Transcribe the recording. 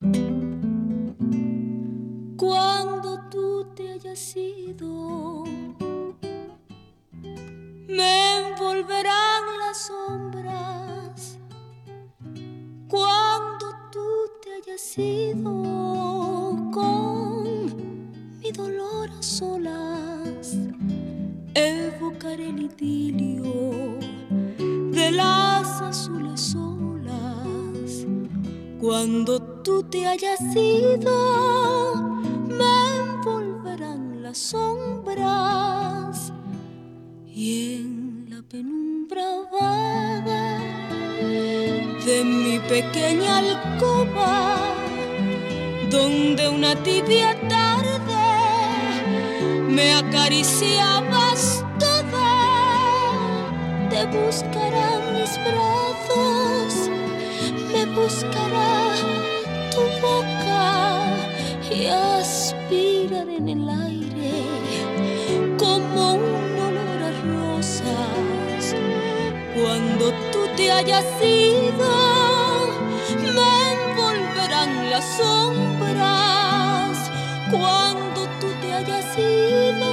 Cuando tú te hayas ido, me envolverán las sombras. Cuando tú te hayas ido, con mi dolor a solas, evocaré el idilio de las azules olas. Cuando tú te hayas ido, me envolverán las sombras, y en la penumbra vaga de mi pequeña alcoba, donde una tibia tarde me acariciabas toda, te buscarán mis brazos, me buscará tu boca, y aspiraré en el aire como un olor a rosas. Cuando tú te hayas ido, me envolverán las sombras. Cuando tú te hayas ido,